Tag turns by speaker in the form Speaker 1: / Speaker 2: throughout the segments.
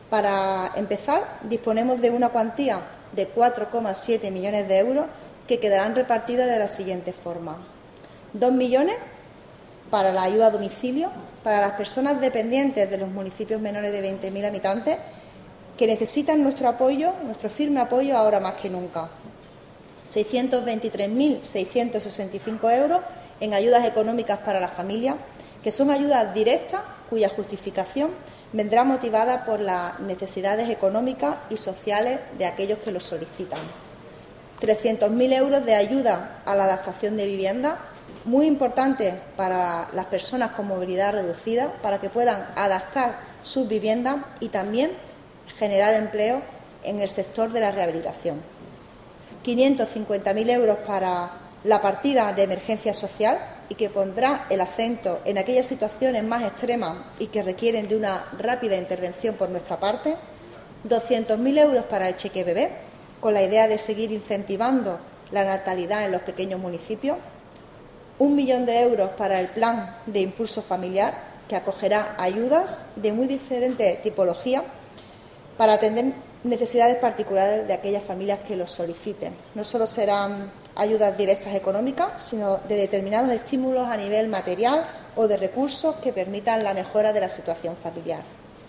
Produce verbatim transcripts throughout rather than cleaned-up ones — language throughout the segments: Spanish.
Speaker 1: Para empezar, disponemos de una cuantía de cuatro coma siete millones de euros que quedarán repartidas de la siguiente forma. Dos millones para la ayuda a domicilio para las personas dependientes de los municipios menores de veinte mil habitantes que necesitan nuestro apoyo, nuestro firme apoyo ahora más que nunca. seiscientos veintitrés mil seiscientos sesenta y cinco euros en ayudas económicas para la familia, que son ayudas directas cuya justificación vendrá motivada por las necesidades económicas y sociales de aquellos que lo solicitan. trescientos mil euros de ayuda a la adaptación de vivienda, muy importante para las personas con movilidad reducida, para que puedan adaptar sus viviendas y también generar empleo en el sector de la rehabilitación. quinientos cincuenta mil euros para la partida de emergencia social y que pondrá el acento en aquellas situaciones más extremas y que requieren de una rápida intervención por nuestra parte. doscientos mil euros para el cheque bebé, con la idea de seguir incentivando la natalidad en los pequeños municipios. Un millón de euros para el plan de impulso familiar, que acogerá ayudas de muy diferentes tipologías para atender necesidades particulares de aquellas familias que lo soliciten. No solo serán ayudas directas económicas, sino de determinados estímulos a nivel material o de recursos que permitan la mejora de la situación familiar.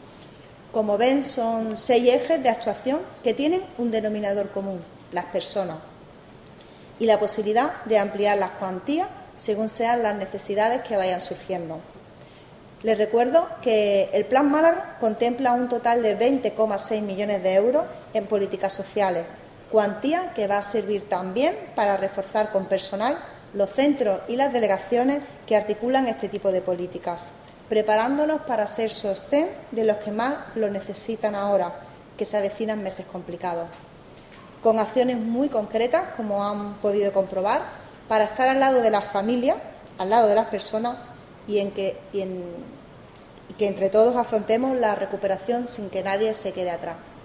Speaker 1: Como ven, son seis ejes de actuación que tienen un denominador común: las personas, y la posibilidad de ampliar las cuantías según sean las necesidades que vayan surgiendo. Les recuerdo que el Plan Málaga contempla un total de veinte coma seis millones de euros en políticas sociales, cuantía que va a servir también para reforzar con personal los centros y las delegaciones que articulan este tipo de políticas, preparándonos para ser sostén de los que más lo necesitan ahora, que se avecinan meses complicados, con acciones muy concretas, como han podido comprobar, para estar al lado de las familias, al lado de las personas y en que, y en, y que entre todos afrontemos la recuperación sin que nadie se quede atrás.